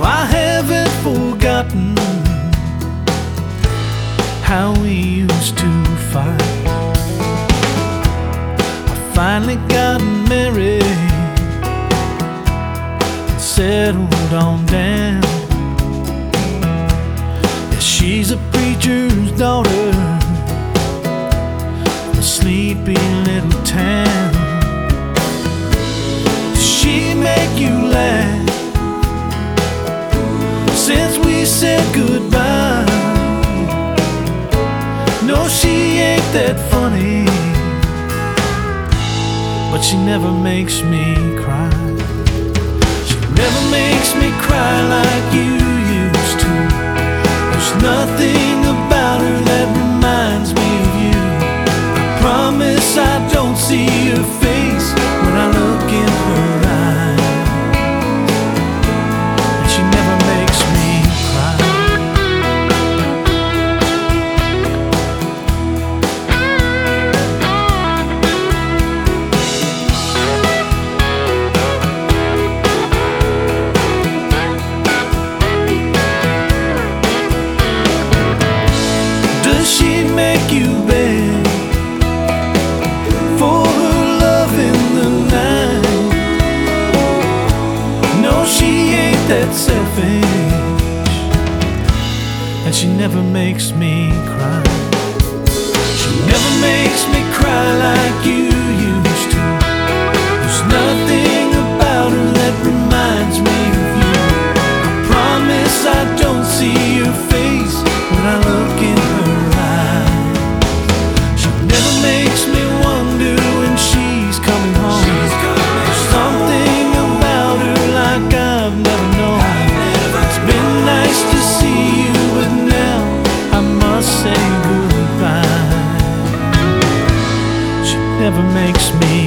I haven't forgotten how we used to fight. I finally got married, settled on down. Yeah, she's a preacher's daughter, a sleepy little town. Does she make you laugh since we said goodbye? No, she ain't that funny, but she never makes me cry. She never makes me cry like you used to. There's nothing about her that reminds me of you. I promise I don't see her face when I look in her eyes, and she never makes me cry. Does she make you beg for her love in the night? No, she ain't that selfish, and she never makes me cry. She never makes me cry like you used to. There's nothing about her that reminds me of you. I promise I don't see your face when I look in her eyes. She never makes me wonder when she's coming home. There's something about her like I've never known. It's been nice to see you, but now I must say goodbye. She never makes me